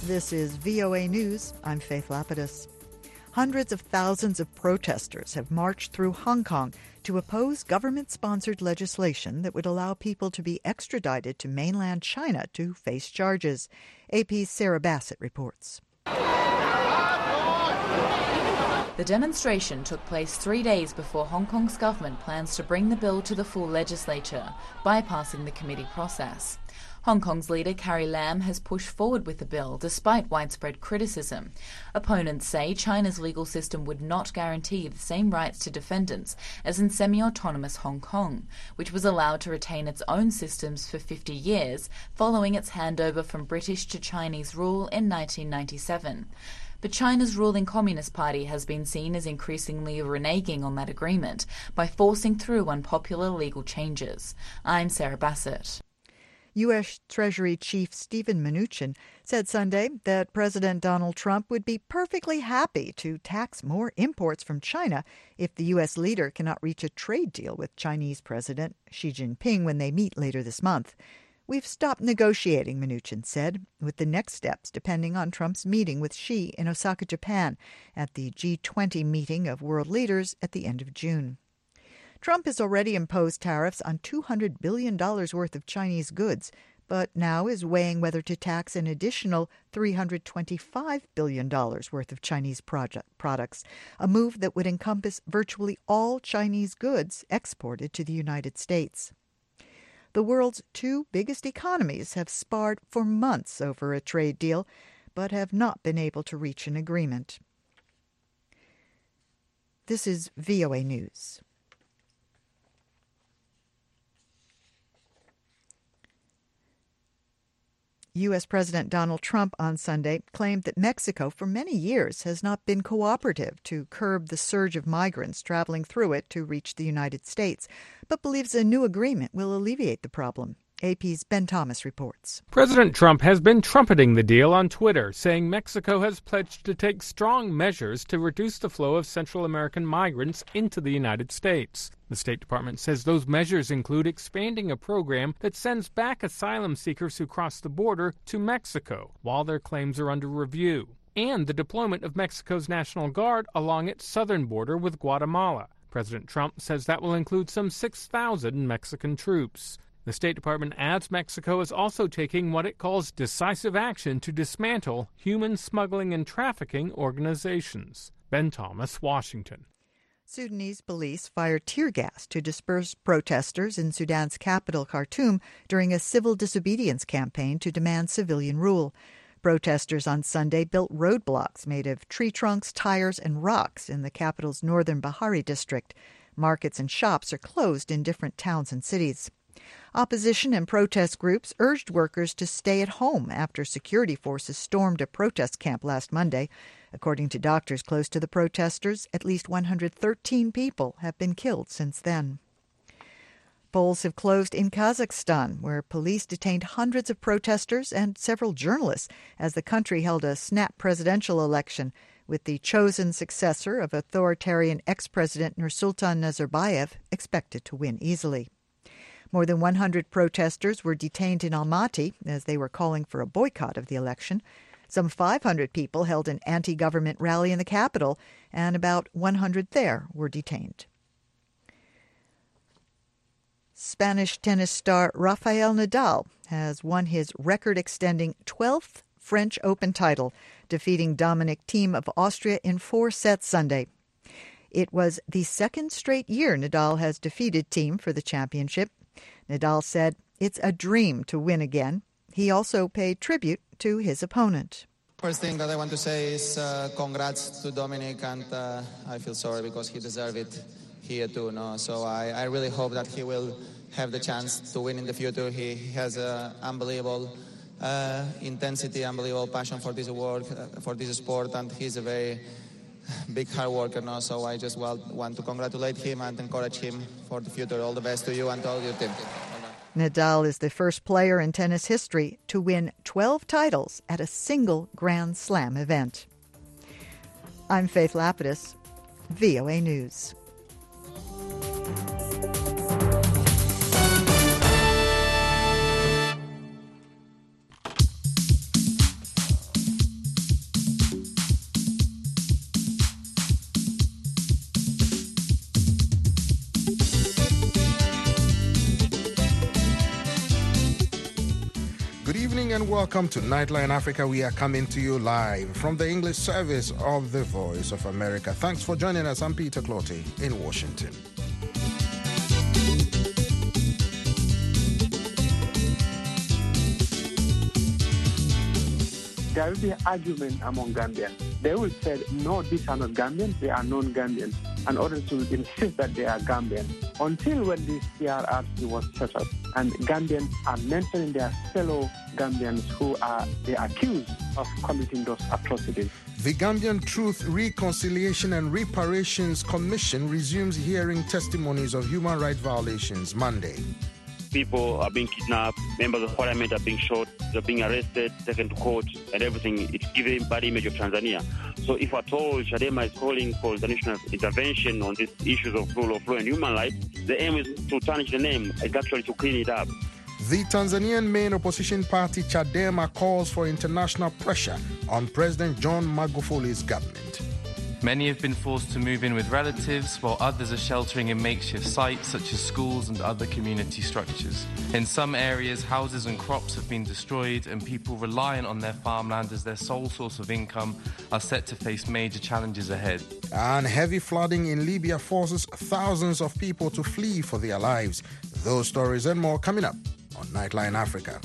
This is VOA News. I'm Faith Lapidus. Hundreds of thousands of protesters have marched through Hong Kong to oppose government-sponsored legislation that would allow people to be extradited to mainland China to face charges. AP's Sarah Bassett reports. The demonstration took place 3 days before Hong Kong's government plans to bring the bill to the full legislature, bypassing the committee process. Hong Kong's leader Carrie Lam has pushed forward with the bill despite widespread criticism. Opponents say China's legal system would not guarantee the same rights to defendants as in semi-autonomous Hong Kong, which was allowed to retain its own systems for 50 years following its handover from British to Chinese rule in 1997. But China's ruling Communist Party has been seen as increasingly reneging on that agreement by forcing through unpopular legal changes. I'm Sarah Bassett. U.S. Treasury Chief Steven Mnuchin said Sunday that President Donald Trump would be perfectly happy to tax more imports from China if the U.S. leader cannot reach a trade deal with Chinese President Xi Jinping when they meet later this month. We've stopped negotiating, Mnuchin said, with the next steps depending on Trump's meeting with Xi in Osaka, Japan, at the G20 meeting of world leaders at the end of June. Trump has already imposed tariffs on $200 billion worth of Chinese goods, but now is weighing whether to tax an additional $325 billion worth of Chinese products, a move that would encompass virtually all Chinese goods exported to the United States. The world's two biggest economies have sparred for months over a trade deal, but have not been able to reach an agreement. This is VOA News. U.S. President Donald Trump on Sunday claimed that Mexico for many years has not been cooperative to curb the surge of migrants traveling through it to reach the United States, but believes a new agreement will alleviate the problem. AP's Ben Thomas reports. President Trump has been trumpeting the deal on Twitter, saying Mexico has pledged to take strong measures to reduce the flow of Central American migrants into the United States. The State Department says those measures include expanding a program that sends back asylum seekers who cross the border to Mexico while their claims are under review, and the deployment of Mexico's National Guard along its southern border with Guatemala. President Trump says that will include some 6,000 Mexican troops. The State Department adds Mexico is also taking what it calls decisive action to dismantle human smuggling and trafficking organizations. Ben Thomas, Washington. Sudanese police fired tear gas to disperse protesters in Sudan's capital, Khartoum, during a civil disobedience campaign to demand civilian rule. Protesters on Sunday built roadblocks made of tree trunks, tires, and rocks in the capital's northern Bahari district. Markets and shops are closed in different towns and cities. Opposition and protest groups urged workers to stay at home after security forces stormed a protest camp last Monday. According to doctors close to the protesters, at least 113 people have been killed since then. Polls have closed in Kazakhstan, where police detained hundreds of protesters and several journalists as the country held a snap presidential election, with the chosen successor of authoritarian ex-president Nursultan Nazarbayev expected to win easily. More than 100 protesters were detained in Almaty as they were calling for a boycott of the election. Some 500 people held an anti-government rally in the capital, and about 100 there were detained. Spanish tennis star Rafael Nadal has won his record-extending 12th French Open title, defeating Dominic Thiem of Austria in 4 sets Sunday. It was the second straight year Nadal has defeated Thiem for the championship. Nadal said, "It's a dream to win again." He also paid tribute to his opponent. First thing that I want to say is congrats to Dominic, and I feel sorry because he deserved it here too. No? So I really hope that he will have the chance to win in the future. He has unbelievable intensity, unbelievable passion for this work, for this sport, and he's a very big hard worker. No? So I just want to congratulate him and encourage him for the future. All the best to you and to all your team. Nadal is the first player in tennis history to win 12 titles at a single Grand Slam event. I'm Faith Lapidus, VOA News. evening and welcome to Nightline Africa. We are coming to you live from the English service of the Voice of America. Thanks for joining us. I'm Peter Clotty in Washington. There will be an argument among Gambians. They will say, no, these are not Gambians, they are non-Gambians, in order to insist that they are Gambians. Until when this TRRC was set up, and Gambians are mentioning their fellow Gambians who are accused of committing those atrocities. The Gambian Truth, Reconciliation and Reparations Commission resumes hearing testimonies of human rights violations Monday. People are being kidnapped, members of parliament are being shot, they're being arrested, taken to court, and everything. It's giving a bad image of Tanzania. So if at all Chadema is calling for international intervention on these issues of rule of law and human rights, the aim is to tarnish the name. It's actually to clean it up. The Tanzanian main opposition party Chadema calls for international pressure on President John Magufuli's government. Many have been forced to move in with relatives, while others are sheltering in makeshift sites such as schools and other community structures. In some areas, houses and crops have been destroyed, and people reliant on their farmland as their sole source of income are set to face major challenges ahead. And heavy flooding in Libya forces thousands of people to flee for their lives. Those stories and more coming up on Nightline Africa.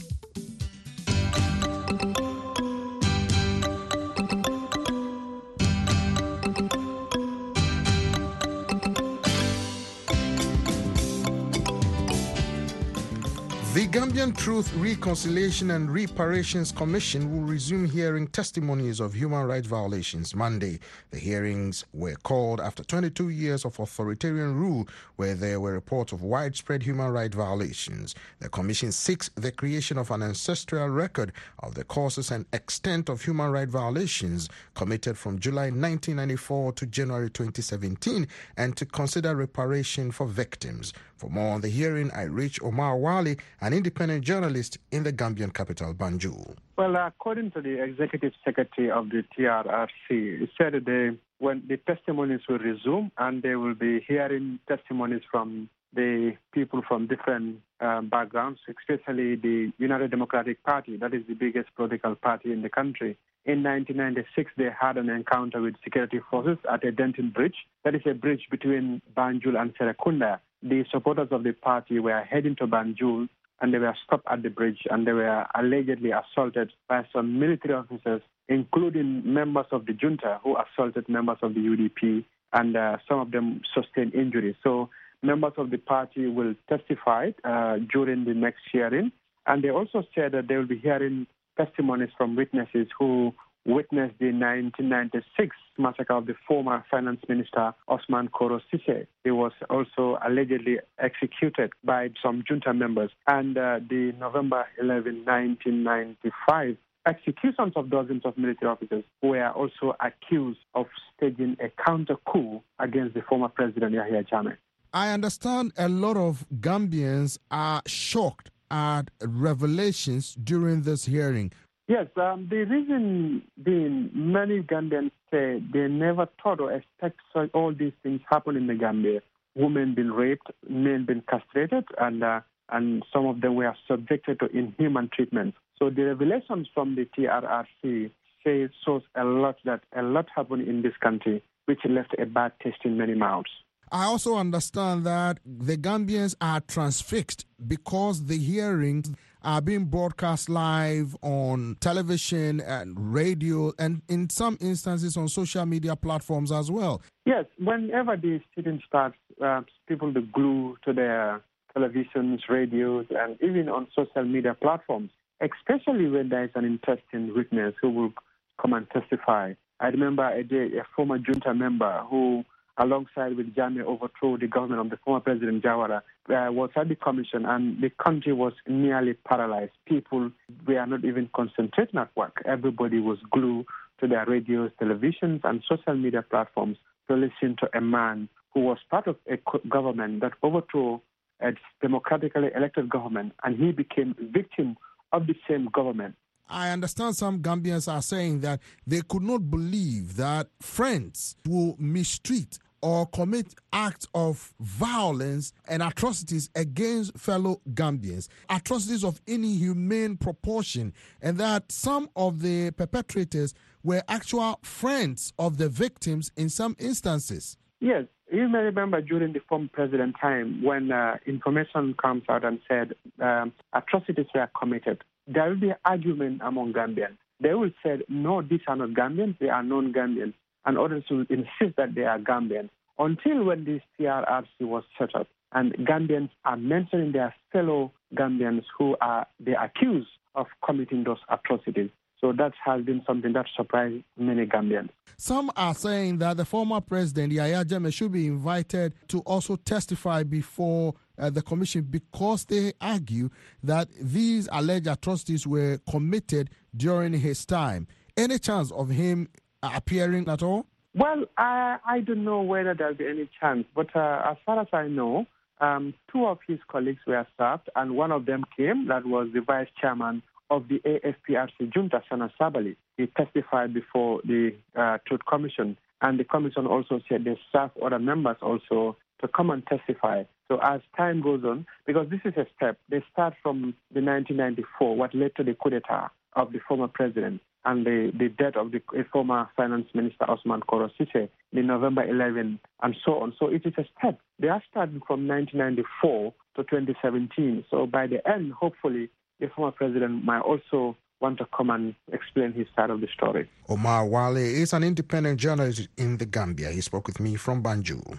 The Gambian Truth, Reconciliation and Reparations Commission will resume hearing testimonies of human rights violations Monday. The hearings were called after 22 years of authoritarian rule where there were reports of widespread human rights violations. The commission seeks the creation of an ancestral record of the causes and extent of human rights violations committed from July 1994 to January 2017 and to consider reparation for victims. For more on the hearing, I reach Omar Wali, an independent journalist in the Gambian capital, Banjul. Well, according to the executive secretary of the TRRC, it said that when the testimonies will resume and they will be hearing testimonies from the people from different backgrounds, especially the United Democratic Party, that is the biggest political party in the country. In 1996, they had an encounter with security forces at a Denton Bridge. That is a bridge between Banjul and Serekunda. The supporters of the party were heading to Banjul and they were stopped at the bridge and they were allegedly assaulted by some military officers, including members of the junta who assaulted members of the UDP, and some of them sustained injuries. So members of the party will testify during the next hearing, and they also said that they will be hearing testimonies from witnesses who witnessed the 1996 massacre of the former finance minister Osman Koro Sise. He was also allegedly executed by some junta members. And the November 11, 1995 executions of dozens of military officers who were also accused of staging a counter-coup against the former president Yahya Jammeh. I understand a lot of Gambians are shocked at revelations during this hearing. Yes, the reason being many Gambians say they never thought or expect all these things happen in the Gambia. Women being raped, men being castrated, and some of them were subjected to inhuman treatment. So the revelations from the TRRC shows a lot happened in this country, which left a bad taste in many mouths. I also understand that the Gambians are transfixed because the hearings are being broadcast live on television and radio and in some instances on social media platforms as well. Yes, whenever the sitting starts, people are glued to their televisions, radios, and even on social media platforms, especially when there is an interesting witness who will come and testify. I remember a former junta member who, alongside with Jammeh, overthrew the government of the former President Jawara, was at the commission, and the country was nearly paralyzed. People were not even concentrating at work. Everybody was glued to their radios, televisions, and social media platforms to listen to a man who was part of a government that overthrew a democratically elected government, and he became a victim of the same government. I understand some Gambians are saying that they could not believe that friends will mistreat or commit acts of violence and atrocities against fellow Gambians, atrocities of inhumane proportion, and that some of the perpetrators were actual friends of the victims in some instances. Yes, you may remember during the former president time when information comes out and said atrocities were committed. There will be an argument among Gambians. They will say, no, these are not Gambians, they are non-Gambians, and others will insist that they are Gambians. Until when this TRRC was set up, and Gambians are mentioning their fellow Gambians who are they accused of committing those atrocities. So that has been something that surprised many Gambians. Some are saying that the former president, Yahya Jammeh, should be invited to also testify before the commission because they argue that these alleged atrocities were committed during his time. Any chance of him appearing at all? Well, I don't know whether there'll be any chance, but as far as I know, two of his colleagues were served, and one of them came, that was the vice chairman of the AFPRC junta, Sana Sabali. He testified before the Truth Commission, and the commission also said they serve other members also to come and testify. So as time goes on, because this is a step, they start from the 1994, what led to the coup d'etat of the former president and the death of the former finance minister Osman Koro Sise, the November 11, and so on. So it is a step. They are starting from 1994 to 2017. So by the end, hopefully, the former president might also want to come and explain his side of the story. Omar Wale is an independent journalist in the Gambia. He spoke with me from Banjul.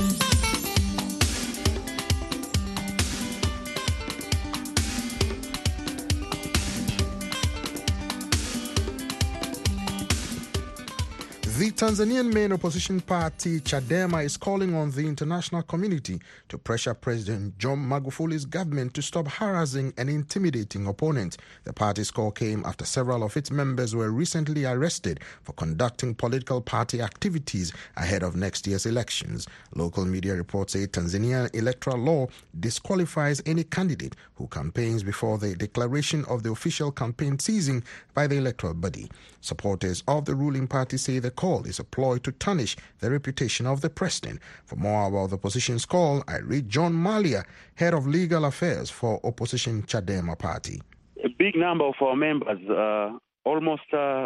The Tanzanian main opposition party, Chadema, is calling on the international community to pressure President John Magufuli's government to stop harassing and intimidating opponents. The party's call came after several of its members were recently arrested for conducting political party activities ahead of next year's elections. Local media reports say Tanzanian electoral law disqualifies any candidate who campaigns before the declaration of the official campaign season by the electoral body. Supporters of the ruling party say the call is a ploy to tarnish the reputation of the president. For more about the opposition's call, I read John Malia, head of legal affairs for opposition Chadema party. A big number of our members, almost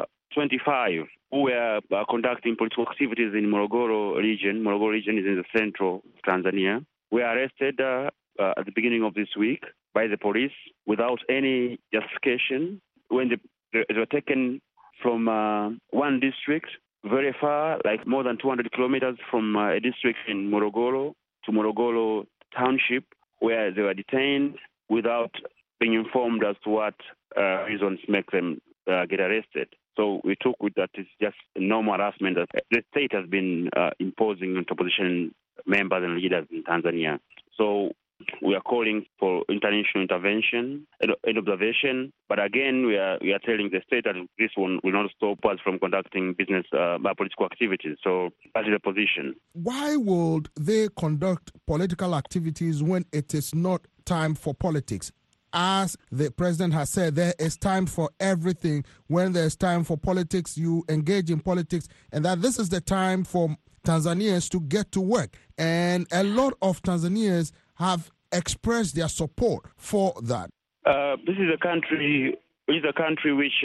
25, who were conducting political activities in Morogoro region. Morogoro region is in the central Tanzania. Were arrested at the beginning of this week by the police without any justification when they were taken from one district very far, like more than 200 kilometers from a district in Morogoro to Morogoro Township, where they were detained without being informed as to what reasons make them get arrested. So we took with that it's just normal harassment that the state has been imposing on opposition members and leaders in Tanzania. So we are calling for international intervention and observation, but again, we are telling the state that this one will not stop us from conducting business political activities. So that is the position. Why would they conduct political activities when it is not time for politics? As the president has said, there is time for everything. When there's time for politics, you engage in politics, and that this is the time for Tanzanians to get to work. And a lot of Tanzanians have expressed their support for that. This is a country which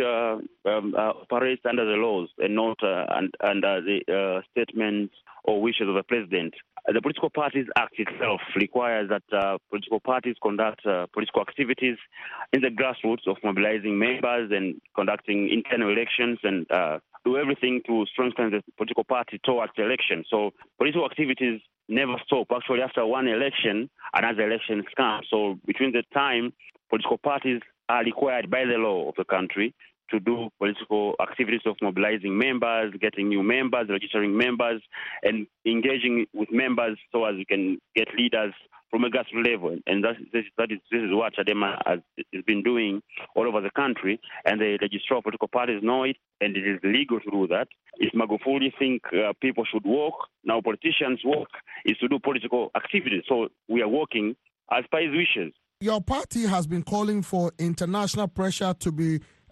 operates under the laws and not under the statements or wishes of the president. The Political Parties Act itself requires that political parties conduct political activities in the grassroots of mobilizing members and conducting internal elections and do everything to strengthen the political party towards the election. So political activities never stop. Actually, after one election, another election comes. So between the time, political parties are required by the law of the country to do political activities of mobilizing members, getting new members, registering members, and engaging with members so as we can get leaders from a grassroots level. And this is what Chadema has been doing all over the country, and the registrar of political parties know it, and it is legal to do that. If Magufuli think people should work, now politicians work, is to do political activities. So we are working as per his wishes. Your party has been calling for international pressure to be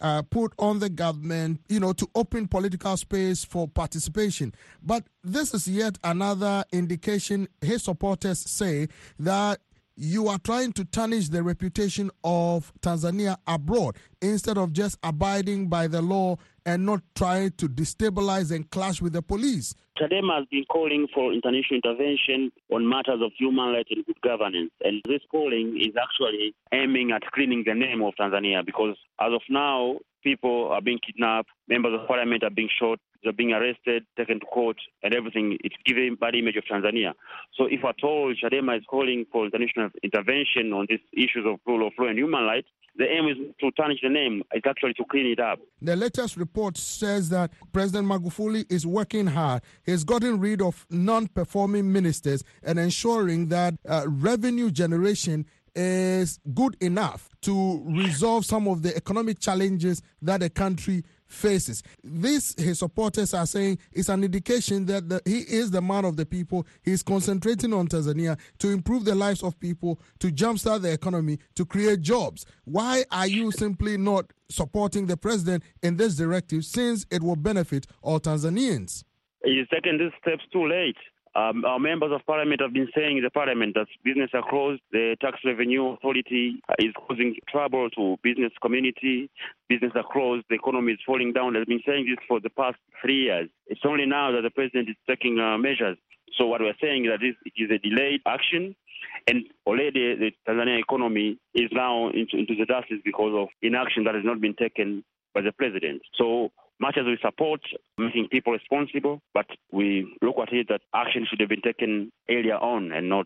put on the government, to open political space for participation. But this is yet another indication, his supporters say, that you are trying to tarnish the reputation of Tanzania abroad instead of just abiding by the law and not trying to destabilize and clash with the police. Chadema has been calling for international intervention on matters of human rights and good governance. And this calling is actually aiming at cleaning the name of Tanzania because as of now, people are being kidnapped, members of parliament are being shot, they're being arrested, taken to court, and everything. It's giving bad image of Tanzania. So if at all Chadema is calling for international intervention on these issues of rule of law and human rights, the aim is to tarnish the name. It's actually to clean it up. The latest report says that President Magufuli is working hard. He's gotten rid of non-performing ministers and ensuring that revenue generation is good enough to resolve some of the economic challenges that the country faces. This, his supporters are saying, is an indication that he is the man of the people. He's concentrating on Tanzania to improve the lives of people, to jumpstart the economy, to create jobs. Why are you simply not supporting the president in this directive since it will benefit all Tanzanians? He's taken these steps too late. Our members of parliament have been saying in the parliament that business are closed, the tax revenue authority is causing trouble to business community, business are closed, the economy is falling down. They've been saying this for the past 3 years. It's only now that the president is taking measures. So what we're saying is that it is a delayed action, and already the Tanzania economy is now into the dust because of inaction that has not been taken by the president. So much as we support making people responsible, but we look at it that action should have been taken earlier on and not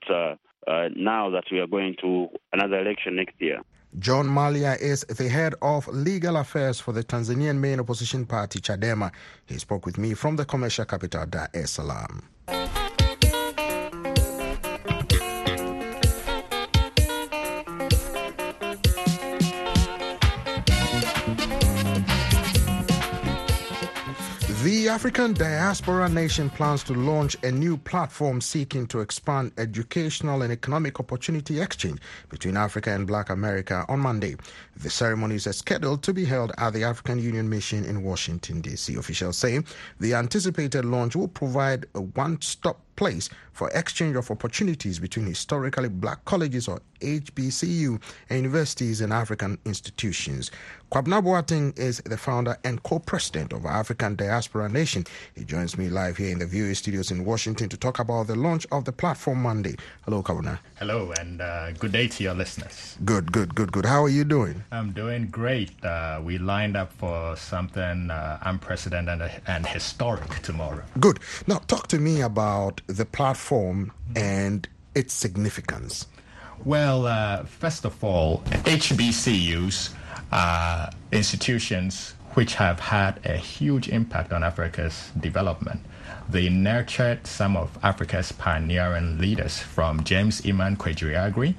now that we are going to another election next year. John Malia is the head of legal affairs for the Tanzanian main opposition party, Chadema. He spoke with me from the commercial capital, Dar es Salaam. The African Diaspora Nation plans to launch a new platform seeking to expand educational and economic opportunity exchange between Africa and Black America on Monday. The ceremonies are scheduled to be held at the African Union Mission in Washington, D.C. Officials say the anticipated launch will provide a one-stop place for exchange of opportunities between historically black colleges or HBCU and universities and African institutions. Kwabena Boateng is the founder and co-president of African Diaspora Nation. He joins me live here in the VOA studios in Washington to talk about the launch of the platform Monday. Hello, Kwabena. Hello, and good day to your listeners. Good. How are you doing? I'm doing great. We lined up for something unprecedented and historic tomorrow. Good. Now, talk to me about the platform and its significance. Well, first of all, HBCUs are institutions which have had a huge impact on Africa's development. They nurtured some of Africa's pioneering leaders, from James Iman Kwegyir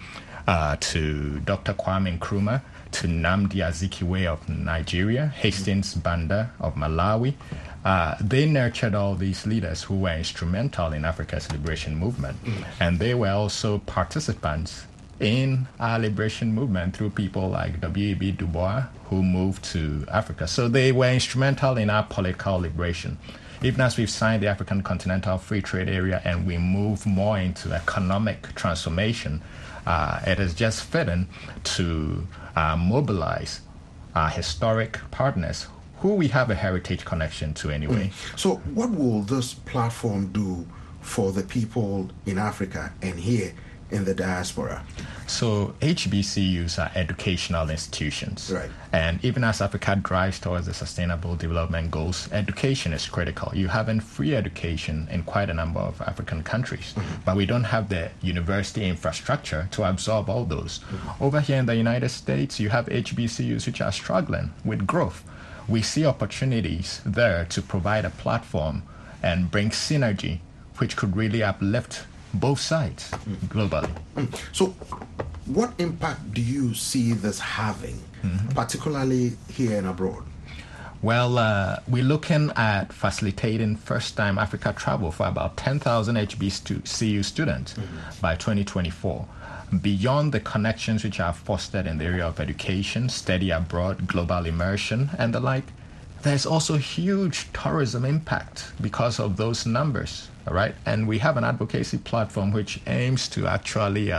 to Dr. Kwame Nkrumah, to Nnamdi Azikiwe of Nigeria, Hastings Banda of Malawi. They nurtured all these leaders who were instrumental in Africa's liberation movement. And they were also participants in our liberation movement through people like W.E.B. Du Bois, who moved to Africa. So they were instrumental in our political liberation. Even as we've signed the African Continental Free Trade Area and we move more into economic transformation, it is just fitting to mobilize our historic partners who we have a heritage connection to anyway. So what will this platform do for the people in Africa and here in the diaspora? So HBCUs are educational institutions. Right. And even as Africa drives towards the Sustainable Development Goals, education is critical. You have free education in quite a number of African countries, but we don't have the university infrastructure to absorb all those. Over here in the United States, you have HBCUs which are struggling with growth. We see opportunities there to provide a platform and bring synergy, which could really uplift both sides globally. So what impact do you see this having, particularly here and abroad? Well, we're looking at facilitating first-time Africa travel for about 10,000 HBCU students by 2024. beyond the connections which are fostered in the area of education, study abroad, global immersion, and the like, there's also huge tourism impact because of those numbers, all right? And we have an advocacy platform which aims to actually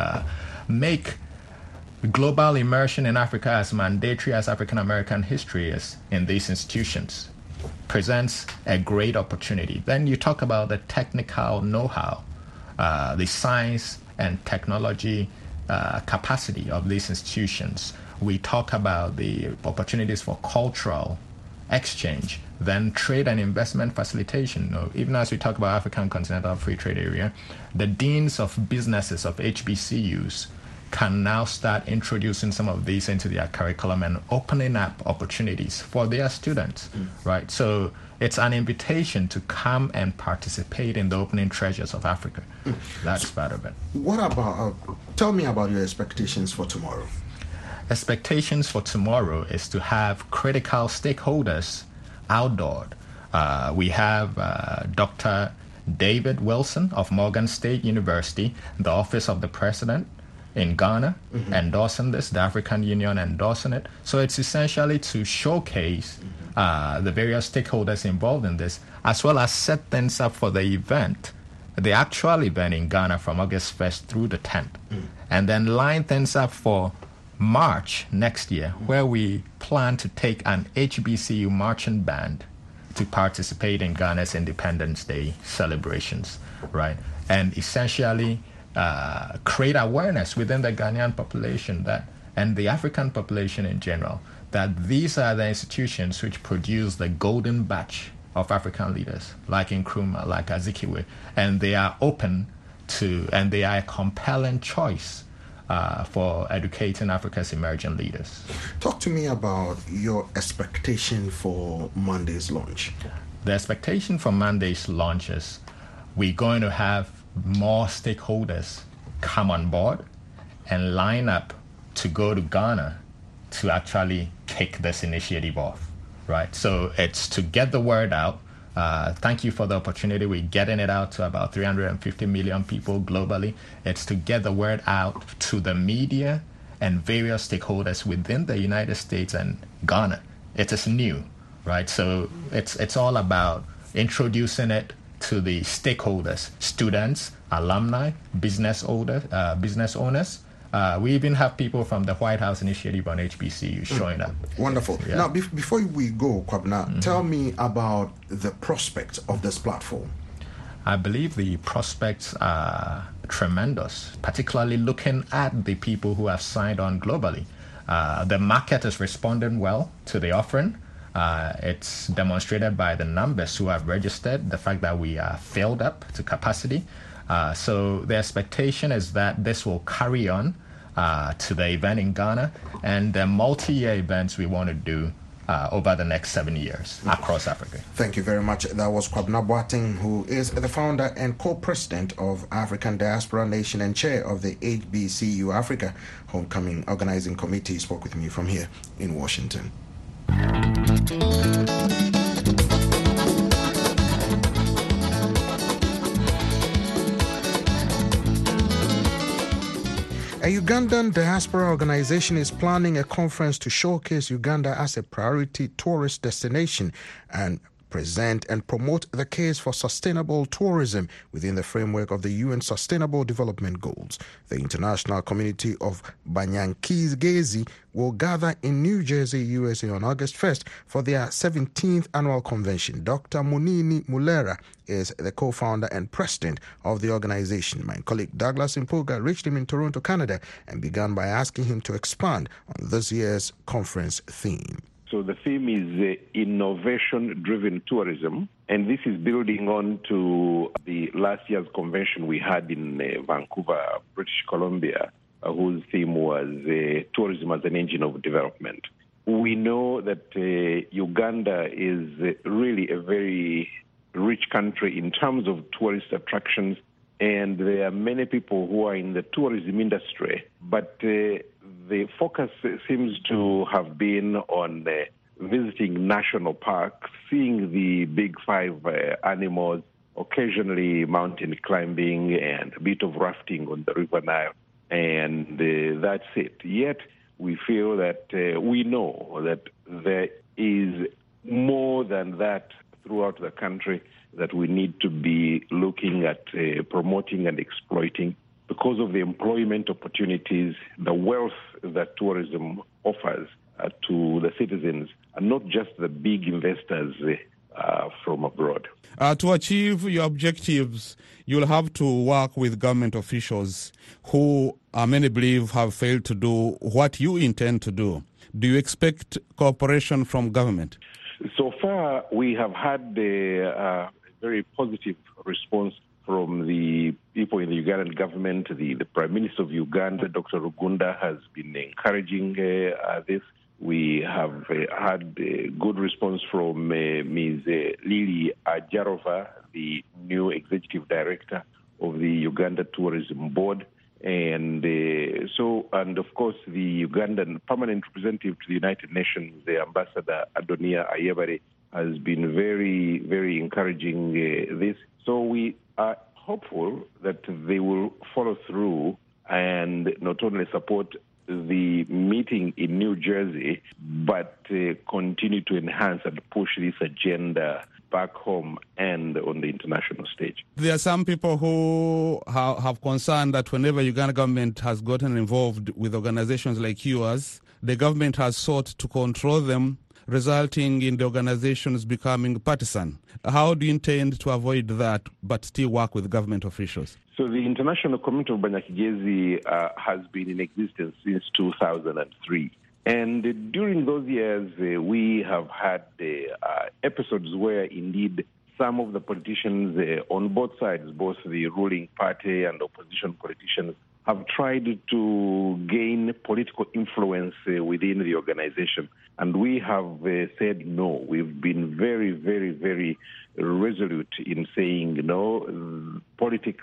make global immersion in Africa as mandatory as African American history is in these institutions. Presents a great opportunity. Then you talk about the technical know-how, the science and technology capacity of these institutions. We talk about the opportunities for cultural exchange, then trade and investment facilitation. Even as we talk about African Continental Free Trade Area, the deans of businesses of HBCUs can now start introducing some of these into their curriculum and opening up opportunities for their students, right? So it's an invitation to come and participate in the opening treasures of Africa. That's part of it. What about, tell me about your expectations for tomorrow. Expectations for tomorrow is to have critical stakeholders outdoored. We have Dr. David Wilson of Morgan State University, the Office of the President in Ghana, endorsing this, the African Union endorsing it. So it's essentially to showcase the various stakeholders involved in this, as well as set things up for the event, the actual event in Ghana from August 1st through the 10th, and then line things up for March next year, where we plan to take an HBCU marching band to participate in Ghana's Independence Day celebrations, right? And essentially create awareness within the Ghanaian population that, and the African population in general, that these are the institutions which produce the golden batch of African leaders, like Nkrumah, like Azikiwe, and they are open to, and they are a compelling choice for educating Africa's emerging leaders. Talk to me about your expectation for Monday's launch. The expectation for Monday's launch is we're going to have more stakeholders come on board and line up to go to Ghana to actually kick this initiative off, right? So it's to get the word out. Thank you for the opportunity. We're getting it out to about 350 million people globally. It's to get the word out to the media and various stakeholders within the United States and Ghana. It is new, right? So it's all about introducing it to the stakeholders, students, alumni, business owners. We even have people from the White House Initiative on HBCU showing up. Wonderful. Yeah. Now, before we go, Kwabena, tell me about the prospects of this platform. I believe the prospects are tremendous, particularly looking at the people who have signed on globally. The market is responding well to the offering. It's demonstrated by the numbers who have registered, the fact that we are filled up to capacity. So the expectation is that this will carry on to the event in Ghana and the multi-year events we want to do over the next 7 years across Africa. Thank you very much. That was Kwabena Boateng, who is the founder and co-president of African Diaspora Nation and chair of the HBCU Africa Homecoming Organizing Committee. He spoke with me from here in Washington. A Ugandan diaspora organization is planning a conference to showcase Uganda as a priority tourist destination and present and promote the case for sustainable tourism within the framework of the UN Sustainable Development Goals. The international community of Banyankigezi will gather in New Jersey, USA on August 1st for their 17th annual convention. Dr. Munini Mulera is the co-founder and president of the organization. My colleague Douglas Impoga reached him in Toronto, Canada, and began by asking him to expand on this year's conference theme. So the theme is innovation-driven tourism, and this is building on to the last year's convention we had in Vancouver, British Columbia, whose theme was tourism as an engine of development. We know that Uganda is really a very rich country in terms of tourist attractions, and there are many people who are in the tourism industry, but the focus seems to have been on visiting national parks, seeing the big five animals, occasionally mountain climbing and a bit of rafting on the River Nile. and that's it. Yet we feel that we know that there is more than that throughout the country that we need to be looking at promoting and exploiting because of the employment opportunities, the wealth that tourism offers to the citizens, and not just the big investors from abroad. To achieve your objectives, you'll have to work with government officials who many believe have failed to do what you intend to do. Do you expect cooperation from government? So far, we have had a very positive response from the people in the Ugandan government. The Prime Minister of Uganda, Dr. Rugunda, has been encouraging this. We have had a good response from Ms. Lily Ajarova, the new executive director of the Uganda Tourism Board. And of course, the Ugandan permanent representative to the United Nations, the Ambassador Adonia Ayebare, has been very, very encouraging this. So we are hopeful that they will follow through and not only support the meeting in New Jersey, but continue to enhance and push this agenda back home and on the international stage. There are some people who have concern that whenever Uganda government has gotten involved with organizations like yours, the government has sought to control them, resulting in the organizations becoming partisan. How do you intend to avoid that but still work with government officials? So the International Community of Banyakigezi has been in existence since 2003. And during those years, we have had episodes where indeed some of the politicians on both sides, both the ruling party and opposition politicians, have tried to gain political influence within the organization. And we have said no. We've been very, very, very resolute in saying no. Politics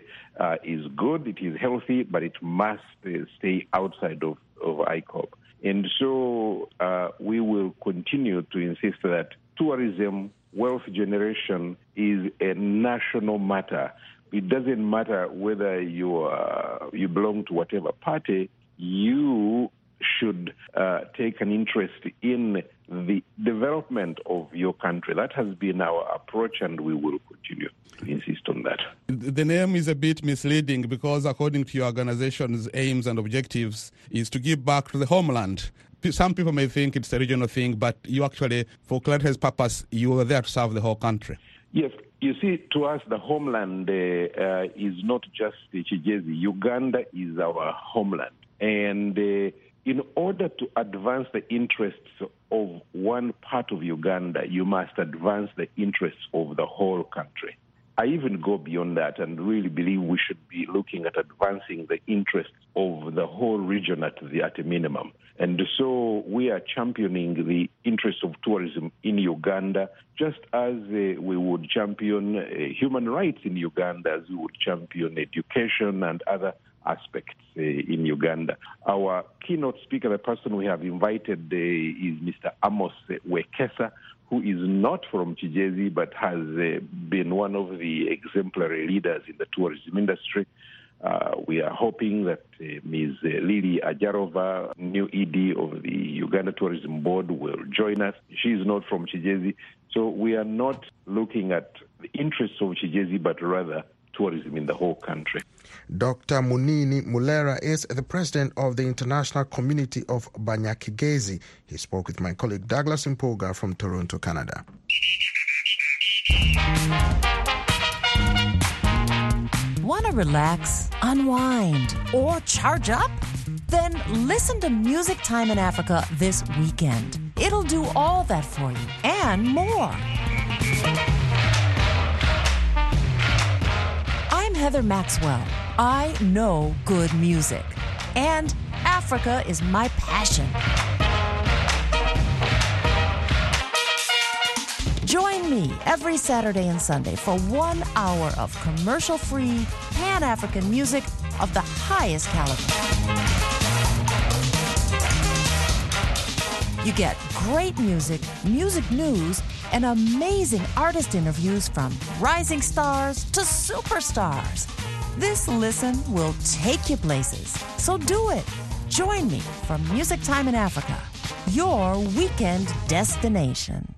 is good, it is healthy, but it must stay outside of ICOB. And so we will continue to insist that tourism, wealth generation is a national matter. It doesn't matter whether you belong to whatever party. You should take an interest in the development of your country. That has been our approach, and we will continue to insist on that. The name is a bit misleading because according to your organization's aims and objectives is to give back to the homeland. Some people may think it's a regional thing, but you actually, for Clarity's purpose, you are there to serve the whole country. Yes. You see, to us, the homeland is not just Chijezi. Uganda is our homeland. And in order to advance the interests of one part of Uganda, you must advance the interests of the whole country. I even go beyond that and really believe we should be looking at advancing the interests of the whole region at a minimum. And so we are championing the interests of tourism in Uganda, just as we would champion human rights in Uganda, as we would champion education and other aspects in Uganda. Our keynote speaker, the person we have invited, is Mr. Amos Wekesa, who is not from Chijezi but has been one of the exemplary leaders in the tourism industry. We are hoping that Ms. Lily Ajarova, new ED of the Uganda Tourism Board, will join us. She is not from Chijezi, so we are not looking at the interests of Chijezi, but rather tourism in the whole country. Dr. Munini Mulera is the president of the International Community of Banyakigezi. He spoke with my colleague Douglas Mpoga from Toronto, Canada. Want to relax, unwind, or charge up? Then listen to Music Time in Africa this weekend. It'll do all that for you and more. I'm Heather Maxwell. I know good music, and Africa is my passion. Join me every Saturday and Sunday for 1 hour of commercial-free, Pan-African music of the highest caliber. You get great music, music news, and amazing artist interviews from rising stars to superstars. This listen will take you places. So do it. Join me for Music Time in Africa, your weekend destination.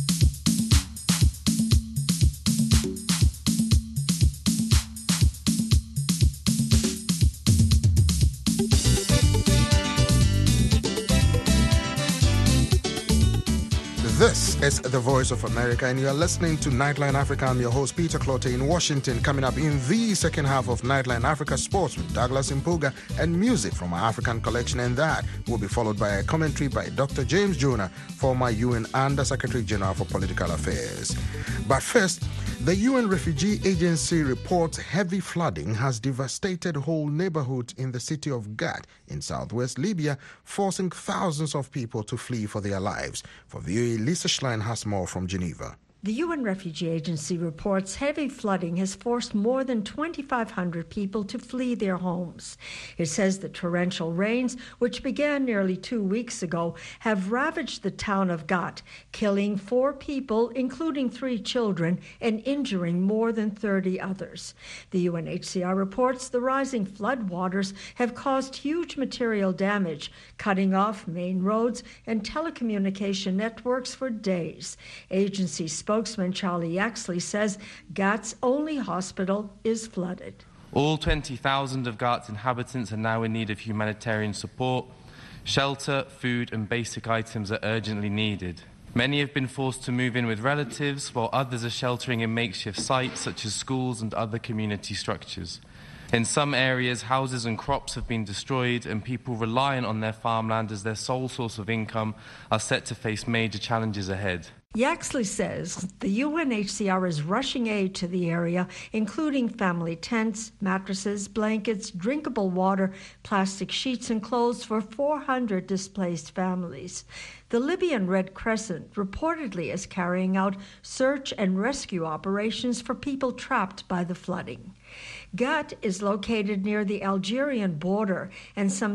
This is the Voice of America, and you are listening to Nightline Africa. I'm your host, Peter Clotte, in Washington. Coming up in the second half of Nightline Africa Sports with Douglas Mpuga and music from our African collection, and that will be followed by a commentary by Dr. James Jonah, former UN Under-Secretary General for Political Affairs. But first, the UN Refugee Agency reports heavy flooding has devastated whole neighborhoods in the city of Gat in southwest Libya, forcing thousands of people to flee for their lives. For VOA, Lisa Schlein has more from Geneva. The UN Refugee Agency reports heavy flooding has forced more than 2,500 people to flee their homes. It says the torrential rains, which began nearly 2 weeks ago, have ravaged the town of Gat, killing 4 people, including 3 children, and injuring more than 30 others. The UNHCR reports the rising floodwaters have caused huge material damage, cutting off main roads and telecommunication networks for days. Agency spokesman Charlie Yaxley says Gat's only hospital is flooded. All 20,000 of Gat's inhabitants are now in need of humanitarian support. Shelter, food and basic items are urgently needed. Many have been forced to move in with relatives, while others are sheltering in makeshift sites such as schools and other community structures. In some areas, houses and crops have been destroyed, and people reliant on their farmland as their sole source of income are set to face major challenges ahead. Yaxley says the UNHCR is rushing aid to the area, including family tents, mattresses, blankets, drinkable water, plastic sheets, and clothes for 400 displaced families. The Libyan Red Crescent reportedly is carrying out search and rescue operations for people trapped by the flooding. Gat is located near the Algerian border and some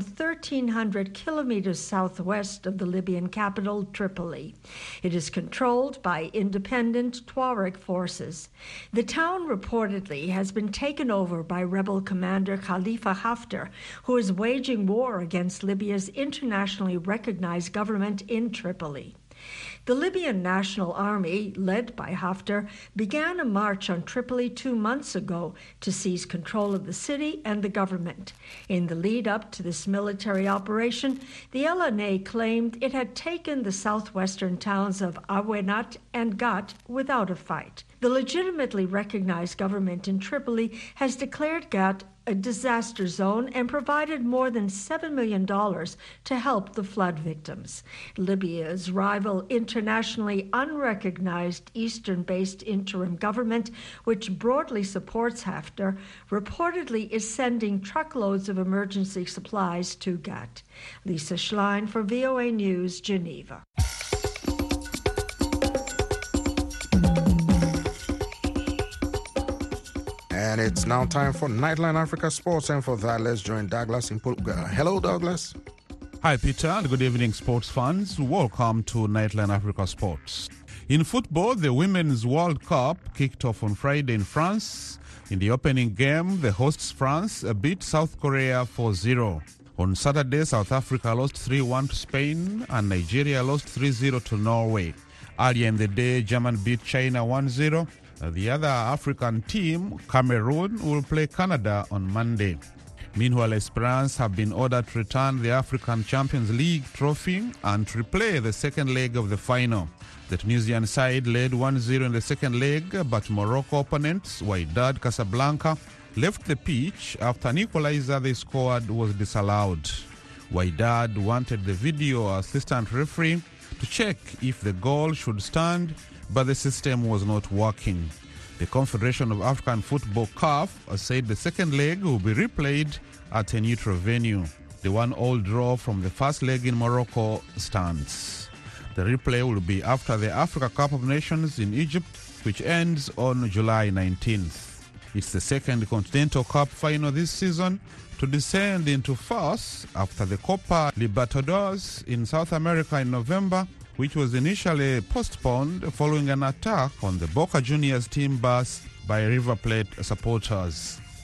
1,300 kilometers southwest of the Libyan capital, Tripoli. It is controlled by independent Tuareg forces. The town reportedly has been taken over by rebel commander Khalifa Haftar, who is waging war against Libya's internationally recognized government in Tripoli. The Libyan National Army, led by Haftar, began a march on Tripoli 2 months ago to seize control of the city and the government. In the lead-up to this military operation, the LNA claimed it had taken the southwestern towns of Awenat and Gat without a fight. The legitimately recognized government in Tripoli has declared Gat a disaster zone and provided more than $7 million to help the flood victims. Libya's rival internationally unrecognized Eastern-based interim government, which broadly supports Haftar, reportedly is sending truckloads of emergency supplies to Gat. Lisa Schlein for VOA News, Geneva. And it's now time for Nightline Africa Sports, and for that, let's join Douglas Mpuga. Hello, Douglas. Hi, Peter, and good evening, sports fans. Welcome to Nightline Africa Sports. In football, the Women's World Cup kicked off on Friday in France. In the opening game, the hosts France beat South Korea 4-0. On Saturday, South Africa lost 3-1 to Spain, and Nigeria lost 3-0 to Norway. Earlier in the day, Germany beat China 1-0. The other African team, Cameroon, will play Canada on Monday. Meanwhile, Esperance have been ordered to return the African Champions League trophy and to replay the second leg of the final. The Tunisian side led 1-0 in the second leg, but Morocco opponents, Wydad Casablanca, left the pitch after an equalizer they scored was disallowed. Wydad wanted the video assistant referee to check if the goal should stand, but the system was not working. The Confederation of African Football, CAF, said the second leg will be replayed at a neutral venue. The 1-1 draw from the first leg in Morocco stands. The replay will be after the Africa Cup of Nations in Egypt, which ends on July 19th. It's the second Continental Cup final this season to descend into farce after the Copa Libertadores in South America in November, which was initially postponed following an attack on the Boca Juniors team bus by River Plate supporters.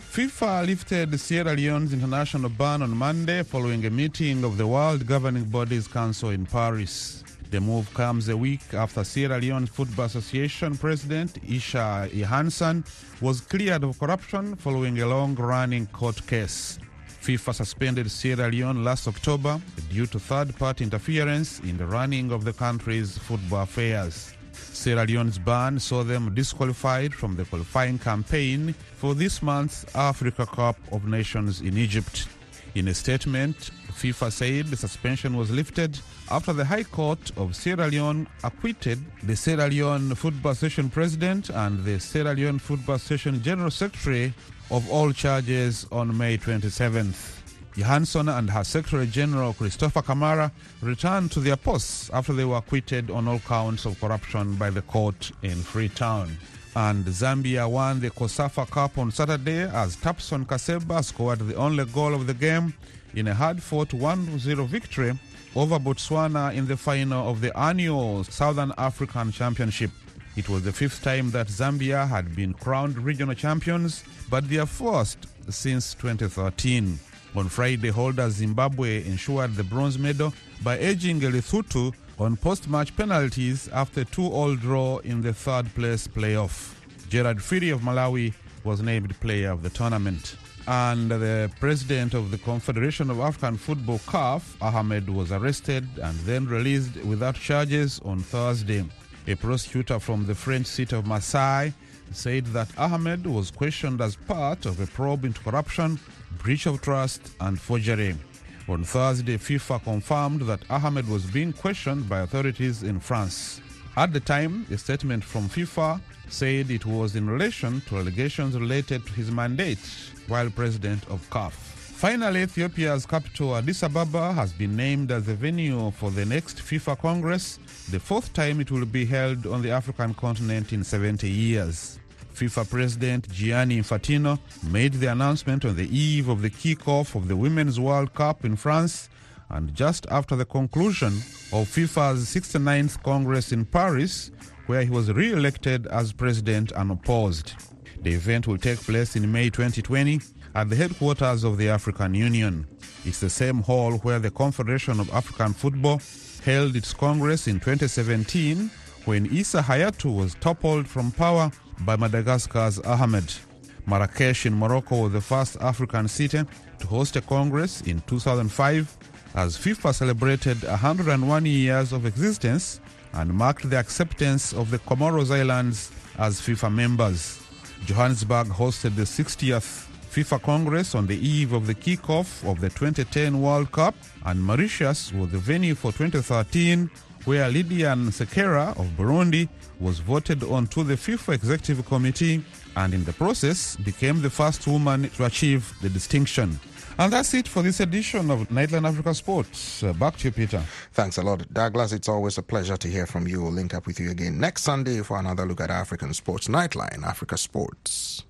FIFA lifted Sierra Leone's international ban on Monday following a meeting of the World Governing Bodies Council in Paris. The move comes a week after Sierra Leone Football Association President Issa Johansson was cleared of corruption following a long-running court case. FIFA suspended Sierra Leone last October due to third-party interference in the running of the country's football affairs. Sierra Leone's ban saw them disqualified from the qualifying campaign for this month's Africa Cup of Nations in Egypt. In a statement, FIFA said the suspension was lifted after the High Court of Sierra Leone acquitted the Sierra Leone Football Association President and the Sierra Leone Football Association General Secretary of all charges on May 27th. Johansson and her Secretary General Christopher Kamara returned to their posts after they were acquitted on all counts of corruption by the court in Freetown. And Zambia won the COSAFA Cup on Saturday as Tapson Kaseba scored the only goal of the game in a hard-fought 1-0 victory over Botswana in the final of the annual Southern African Championship. It was the fifth time that Zambia had been crowned regional champions, but their first since 2013. On Friday, holders Zimbabwe ensured the bronze medal by edging Lesotho on post-match penalties after a 2-2 draw in the third-place playoff. Gerard Firi of Malawi was named player of the tournament. And the president of the Confederation of African Football, CAF, Ahmed, was arrested and then released without charges on Thursday. A prosecutor from the French city of Marseille said that Ahmed was questioned as part of a probe into corruption, breach of trust, and forgery. On Thursday, FIFA confirmed that Ahmed was being questioned by authorities in France. At the time, a statement from FIFA said it was in relation to allegations related to his mandate while president of CAF. Finally, Ethiopia's capital Addis Ababa has been named as the venue for the next FIFA Congress, the fourth time it will be held on the African continent in 70 years. FIFA President Gianni Infantino made the announcement on the eve of the kickoff of the Women's World Cup in France and just after the conclusion of FIFA's 69th Congress in Paris, where he was re-elected as president unopposed. The event will take place in May 2020 at the headquarters of the African Union. It's the same hall where the Confederation of African Football held its Congress in 2017 when Issa Hayatou was toppled from power by Madagascar's Ahmed. Marrakesh in Morocco was the first African city to host a Congress in 2005 as FIFA celebrated 101 years of existence and marked the acceptance of the Comoros Islands as FIFA members. Johannesburg hosted the 60th FIFA Congress on the eve of the kickoff of the 2010 World Cup, and Mauritius was the venue for 2013, where Lydiane Sekera of Burundi was voted onto the FIFA Executive Committee and in the process became the first woman to achieve the distinction. And that's it for this edition of Nightline Africa Sports. Back to you, Peter. Thanks a lot, Douglas. It's always a pleasure to hear from you. We'll link up with you again next Sunday for another look at African sports. Nightline Africa Sports.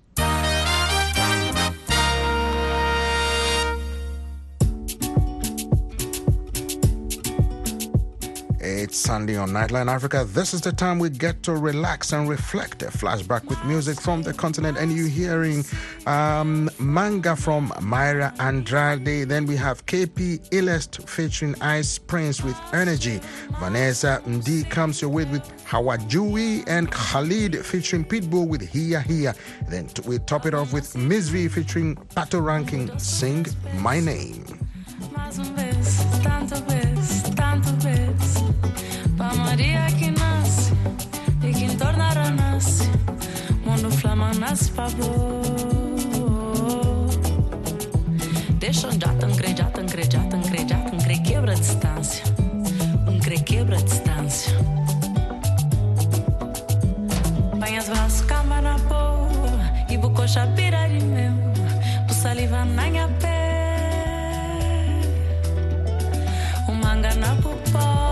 It's Sunday on Nightline Africa. This is the time we get to relax and reflect. A flashback with music from the continent, and you hearing Manga from Myra Andrade. Then we have KP Illest featuring Ice Prince with Energy. Vanessa Ndi comes your way with Hawajui, and Khalid featuring Pitbull with Hiya Hiya. Then we top it off with Miss V featuring Pato Ranking, Sing My Name. Pa Maria que nasce e que torna a nasce, mundo flama nasce pa bo. Deixa já tão quebra a distância, quebra a distância. Põe as braços, cama na boa, e bucocha pira de meu, bu saliva na minha pé, o manga na popó.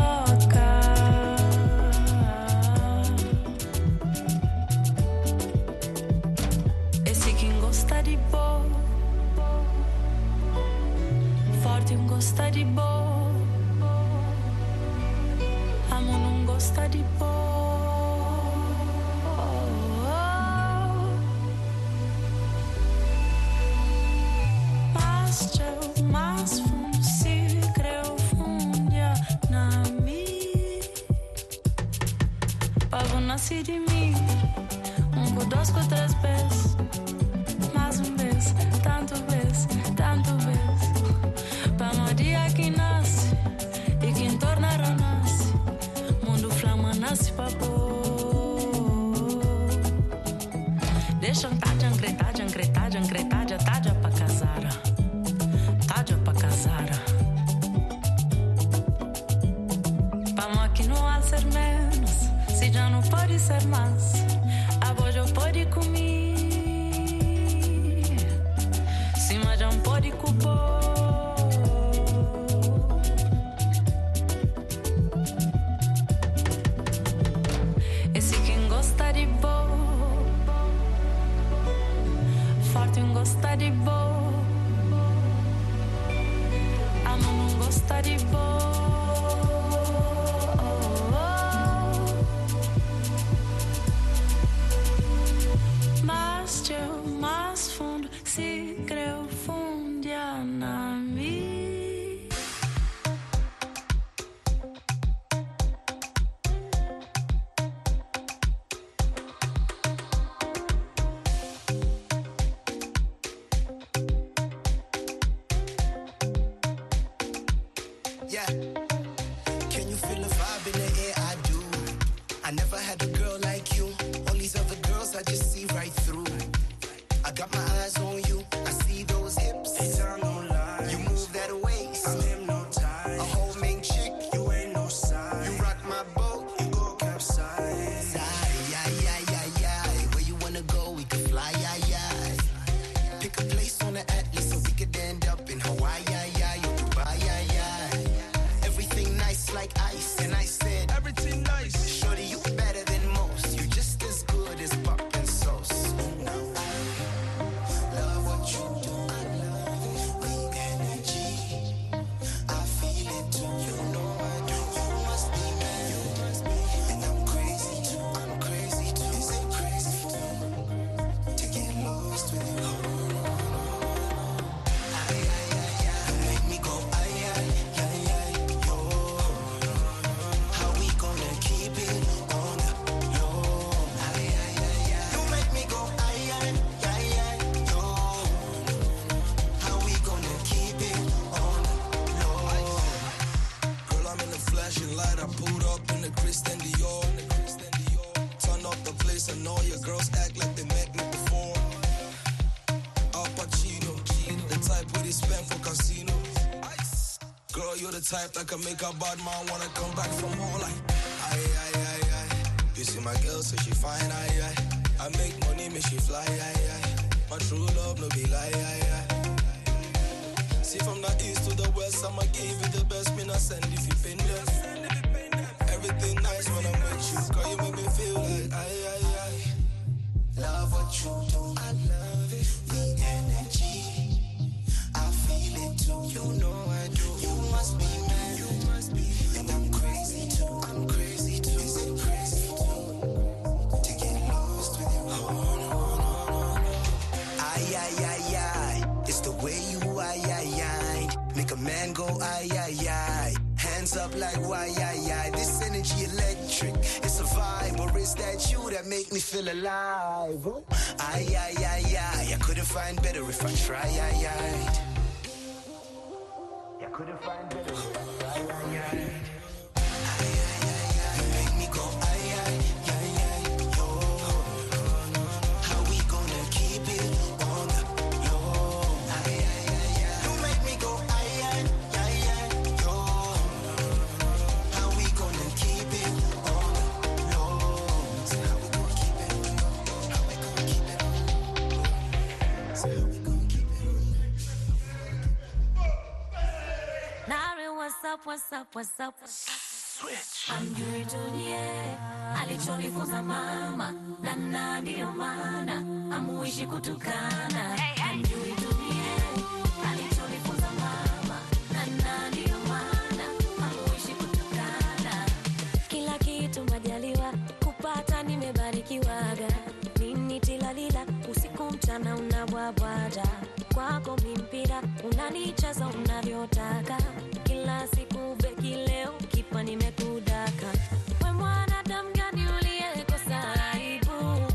Gosta de boa, amor não gosta de boa. Com dois, com três vezes. Mais vez, tanto vez, tanto vez. Para um dia que nasce e quem torna renasce. Mundo flama nasce para pôr. Deixa taja, ancretaja, ancretaja, ancretaja, taja para casar. Taja para casar. Para maquinar ser menos, se já não pode ser mais. A voz já pode comer, se mas já não pode cupar. Esse quem gosta de boa, forte não gosta de boa, ama não gosta de boa. Mais fundo, se creu fundia na mim. Yeah, can you feel the vibe in the air? I do. I never had a girl like you. All these other girls I just see right through. I got my eyes on you. I see those hips. They tell no lies. You move that waist. I'm hypnotized. A whole main chick. You ain't no side. You rock my boat. You go capsize. Where you wanna go? We can fly. Pick a place on the Atlas so we could end up in Hawaii. Dubai. Everything nice like ice. And I said everything nice. Shorty, you better than most. You just as good as Pop and Sauce. Love what you do. I love it. The energy. I feel it too. You know I do. You must be mad. You must be. And I'm crazy too. I'm crazy too. Is it crazy too? To get lost with you. You make me go yo. How we gonna keep it on the low? You make me go yo. How we gonna keep it on the low? Girl, I'm in the flashing light. I pulled up in the Christian Dior. Turn up the place and all your girls act like they met me before. Al Pacino, the type where they spend for casino. Girl, you're the type that can make a bad man wanna come back from home like aye. You see my girl, so she fine, aye. I make money, make she fly, aye. My true love, no be lie, See from the east to the west, I'ma give you the best, me not send if you pin them. Everything nice when I'm with you, girl, you make me feel like aye. Love what you do. I love it. The energy. I feel it too. You know I do. You must be mad. You must be. And I'm crazy too. I'm crazy too. Is it crazy too? To get lost with you. No. Aye. It's the way you aye. Make a man go aye. Hands up like why. This energy electric. It's a vibe, or is that you that make me feel alive? Oh. Aye. I couldn't find better if I tried. I couldn't find better if I tried. You make me go aye. Yo. How we gonna keep it on the low? You make me go aye. Yo. How we gonna keep it on the low? So how we gonna keep it? How we gonna keep it? So how we gonna keep it? Nari, what's up? Switch. Amjui dunie, alichonifunza mama, na ndio maana amuishi kutukana. Amjui dunie, alichonifunza mama, na ndio maana amuishi kutukana. Kila kitu majaliwa, kupata nimebarikiwaga. Nini tilalila, usiku mchana unabwabwaja. Kwako mimpira, unanichaza unavyotaka. Kila siku beki leo, kipa nimekudaka. We mwanadamu gani uliyekosa aibu?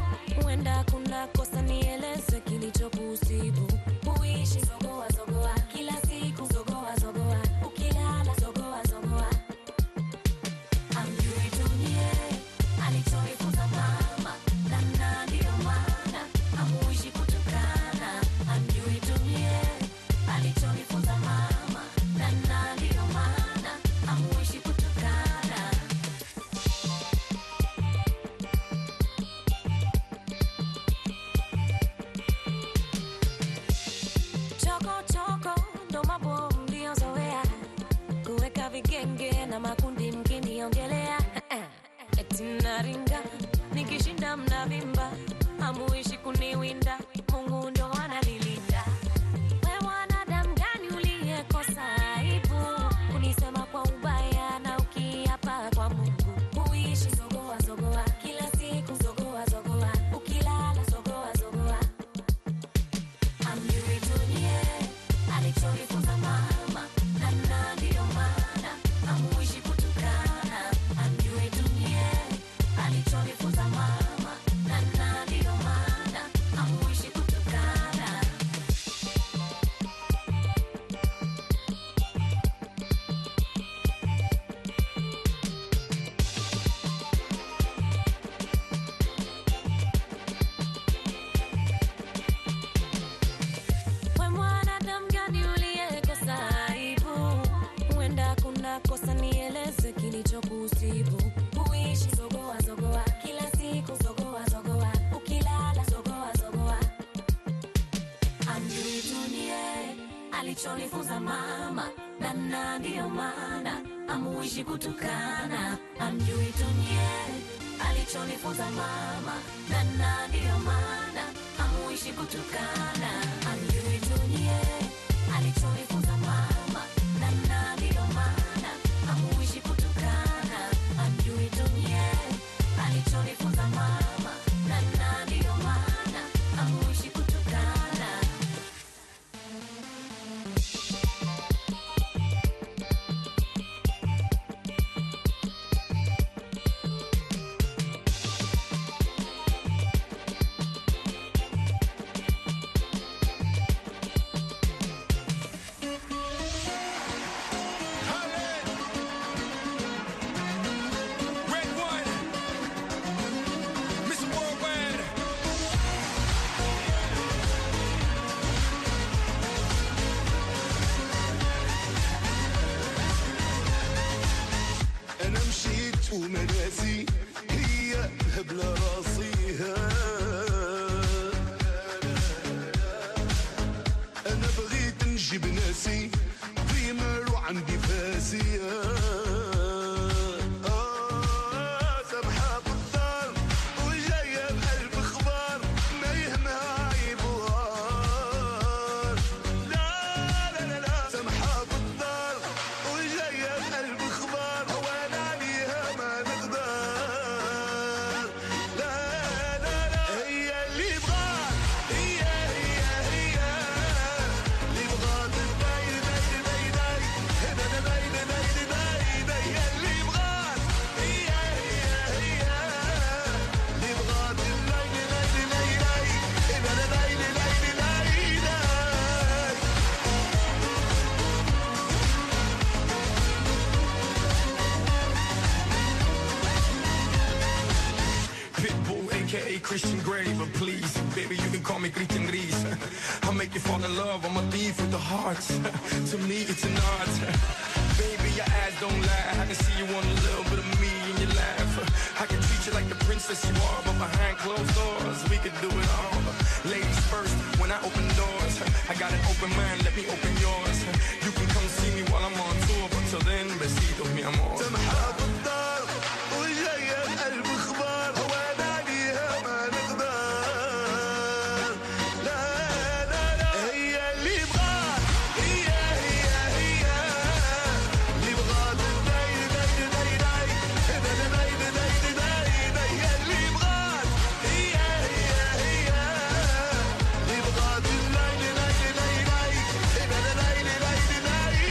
na makundi mkiniongelea eti naringa nikishinda mnavimba hamuishi kuniwinda Mungu ndo ananilinda wewe mwanadamu gani uliyekosa aibu kunisema kwa ubaya na ukiapa kwa Mungu muishi zogoa zogoa kila siku zogoa zogoa ukilala zogoa zogoa amjui dunie alichonifunza mama na ndio maana hamuishi kutukana amjui dunie alichonifunza mama na ndio maana hamuishi kutukana we mwanadamu gani uliyekosa aibu huenda kuna kosa nieleze kilichokusibu uishi zogoa zogoa kila siku zogoa zogoa ukilala zogoa zogoa amjui dunie alichonifunza mama na ndio maana amuishi kutukana amjui dunie alichonifunza mama na ndio maana amuishi kutukana amjui dunie alichonifunza mama na ndio maana amuishi kutukana amjui dunie alichonifunza mama na ndio maana amuishi kutukana أنا مشيت ومناسي هي هبلة راسيها أنا بغيت نجيب ناسي بريمر وعندي فاسية سامحة بالدار وجاية بقلب خبار ما يهمها عيبوار لا لا لا لا سامحة بالدار وجاية بقلب خبار وانا عليها ما نقدر لا لا لا هي اللي بغات هي اللي بغات داير داير داير داير هنا داير داير داير داير هي اللي بغات هي اللي بغات داير داير داير داير هنا داير داير داير داير Pitbull, aka Christian Grey, but please, baby, you can call me Christian Gris. I'll make you fall in love, I'm a thief with the heart. To me, it's an art. Baby, your eyes don't lie. I can see you want a little bit of me in your laugh. I can treat you like the princess you are, but behind closed doors, we could do it all. Ladies first, when I open doors, I got an open mind, let me open yours. You can come see me while I'm on tour, but till then, besitos, mi amor. سامحة بالدار وجاية بقلب خبار وانا عليها ما نقدر لا لا لا هي اللي بغات هي اللي بغات داير داير داير داير هنا داير داير داير داير هي اللي بغات هي اللي بغات داير داير داير داير هنا داير داير داير داير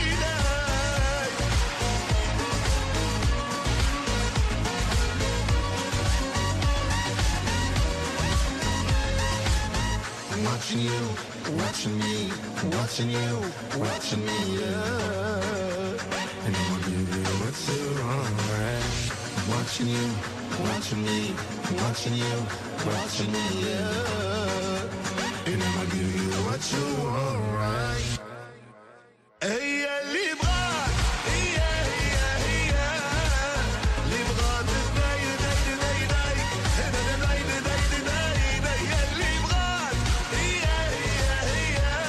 Watching you, watching me, watching you, watching me, yeah. And I'ma give you what you want. Watching you, watching me, watching you, watching me, yeah. And I'ma give you what you want, right? هي اللي بغات هي اللي بغات داير داير داير داير هنا داير داير داير داير هي اللي بغات هي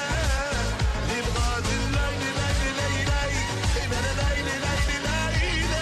اللي بغات داير داير داير داير هنا داير داير داير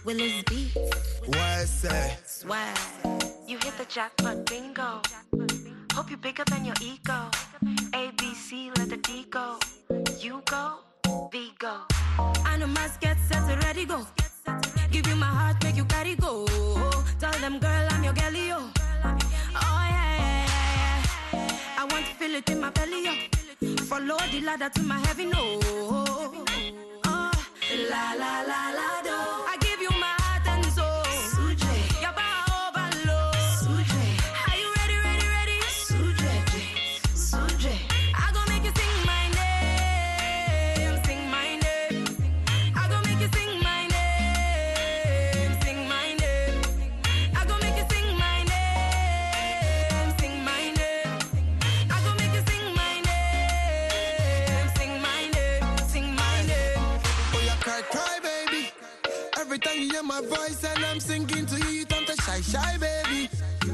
Willis Beats. What I say? Swag. You hit the jackpot bingo. Hope you're bigger than your ego. A, B, C, let the D go. You go, V go. I know must get set to ready go. Give you my heart, make you carry go. Tell them, girl, I'm your girlie, yo. Oh, yeah. I want to feel it in my belly, yo. Follow the ladder to my heaven, no. Oh, la, la, la, la, do. I give you my heart and soul. Suje. Your power overload. Suje. Are you ready, ready, ready? Suje. Suje. I gon' make you sing my name. Sing my name. I gon' make you sing my name. Sing my name. I gon' make you sing my name. Sing my name. I gon' make you sing my name. Sing my name. Sing my name. Oh, you cry, cry, baby. Every time you hear my voice and I'm singing to you, you turn to shy, shy, baby.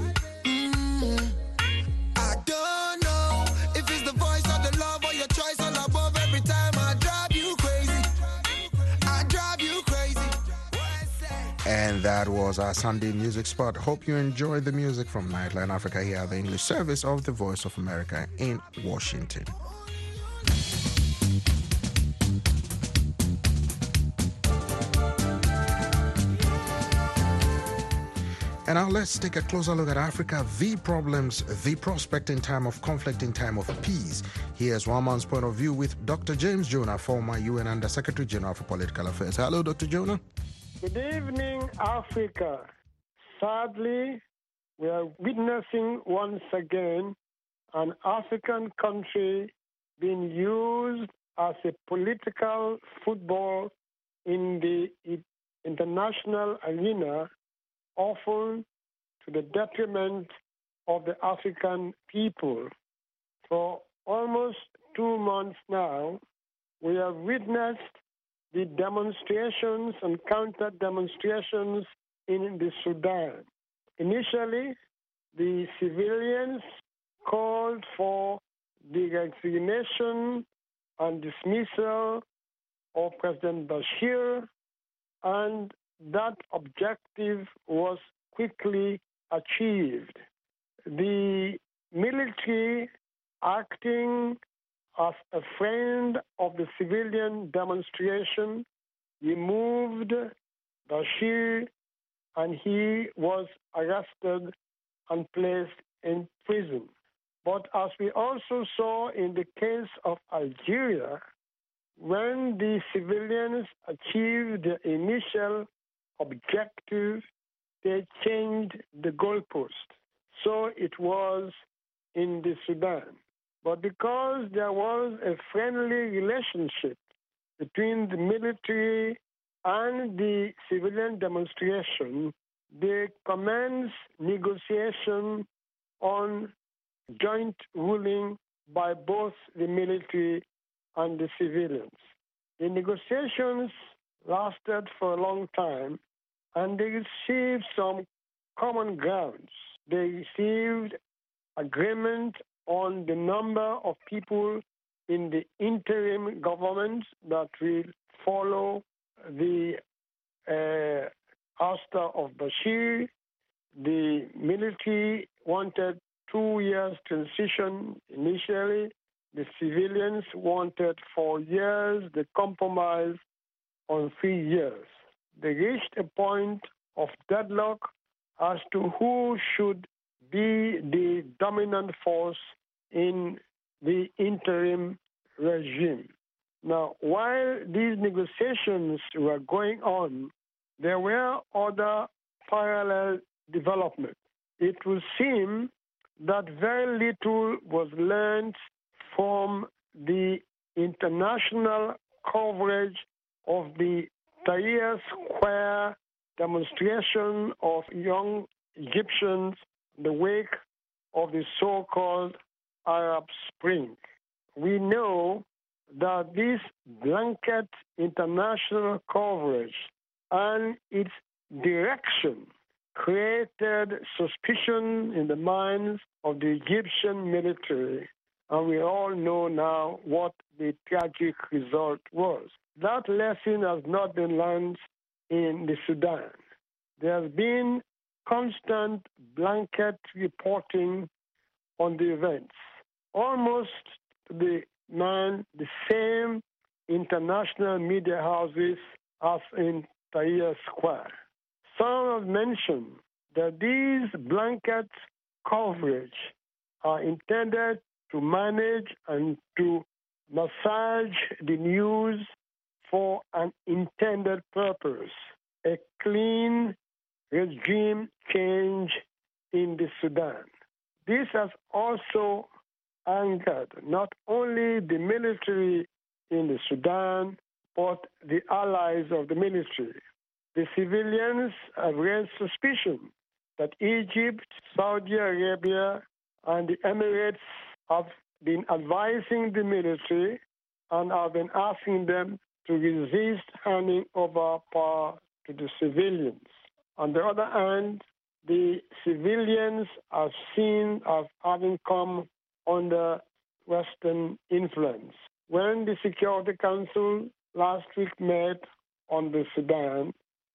I don't know if it's the voice or the love or your choice all above. Every time I drive you crazy. I drive you crazy. And that was our Sunday music spot. Hope you enjoyed the music from Nightline Africa here at the English service of the Voice of America in Washington. And now let's take a closer look at Africa, the problems, the prospect in time of conflict, in time of peace. Here's one man's point of view with Dr. James Jonah, former UN Under-Secretary General for Political Affairs. Hello, Dr. Jonah. Good evening, Africa. Sadly, we are witnessing once again an African country being used as a political football in the international arena, often to the detriment of the African people. For almost 2 months now, we have witnessed the demonstrations and counter-demonstrations in the Sudan. Initially, the civilians called for the resignation and dismissal of President Bashir, and that objective was quickly achieved. The military, acting as a friend of the civilian demonstration, removed Bashir, and he was arrested and placed in prison. But as we also saw in the case of Algeria, when the civilians achieved the initial objective, they changed the goalpost. So it was in the Sudan. But because there was a friendly relationship between the military and the civilian demonstration, they commenced negotiation on joint ruling by both the military and the civilians. The negotiations lasted for a long time, and they received some common grounds. They received agreement on the number of people in the interim government that will follow the ouster of Bashir. The military wanted 2 years transition initially. The civilians wanted 4 years. They compromised on 3 years. They reached a point of deadlock as to who should be the dominant force in the interim regime. Now, while these negotiations were going on, there were other parallel developments. It would seem that very little was learned from the international coverage of the Tahrir Square demonstration of young Egyptians in the wake of the so-called Arab Spring. We know that this blanket international coverage and its direction created suspicion in the minds of the Egyptian military, and we all know now what the tragic result was. That lesson has not been learned in the Sudan. There has been constant blanket reporting on the events, almost to the same international media houses as in Tahrir Square. Some have mentioned that these blanket coverage are intended to manage and to massage the news for an intended purpose, a clean regime change in the Sudan. This has also angered not only the military in the Sudan, but the allies of the military. The civilians have raised suspicion that Egypt, Saudi Arabia, and the Emirates have been advising the military and have been asking them to resist handing over power to the civilians. On the other hand, the civilians are seen as having come under Western influence. When the Security Council last week met on the Sudan,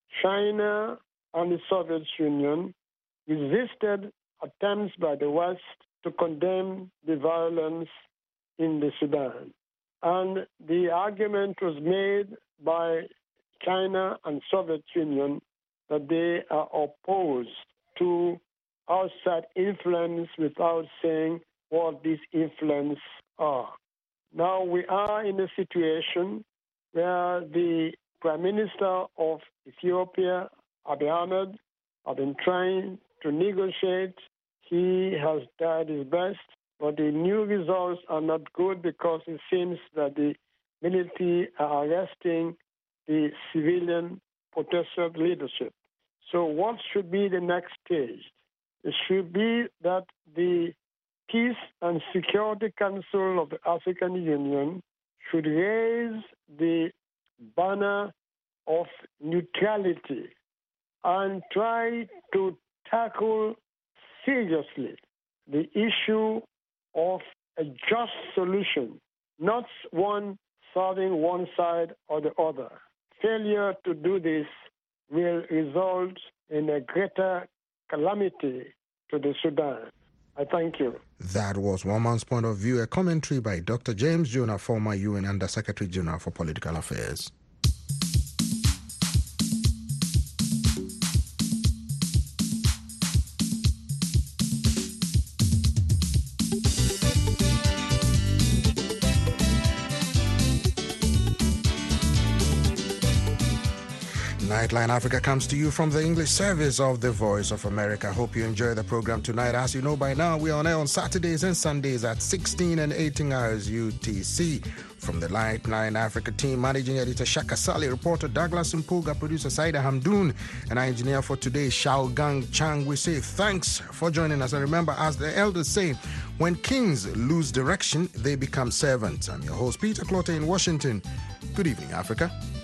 China and the Soviet Union resisted attempts by the West to condemn the violence in the Sudan. And the argument was made by China and Soviet Union that they are opposed to outside influence without saying what this influence are. Now we are in a situation where the Prime Minister of Ethiopia, Abiy Ahmed, have been trying to negotiate. He has tried his best, but the new results are not good because it seems that the military are arresting the civilian protester leadership. So what should be the next stage? It should be that the Peace and Security Council of the African Union should raise the banner of neutrality and try to tackle seriously the issue of a just solution, not one serving one side or the other. Failure to do this will result in a greater calamity to the Sudan. I thank you. That was One Man's Point of View, a commentary by Dr. James Jonah, former UN Under-Secretary General for Political Affairs. Nightline Africa comes to you from the English service of the Voice of America. Hope you enjoy the program tonight. As you know by now, we are on air on Saturdays and Sundays at 16 and 18 hours UTC. From the Nightline Africa team, Managing Editor Shaka Sali, reporter Douglas Mpuga, producer Saida Hamdoun, and our engineer for today, Shao Gang Chang. We say thanks for joining us. And remember, as the elders say, when kings lose direction, they become servants. I'm your host, Peter Clotter in Washington. Good evening, Africa.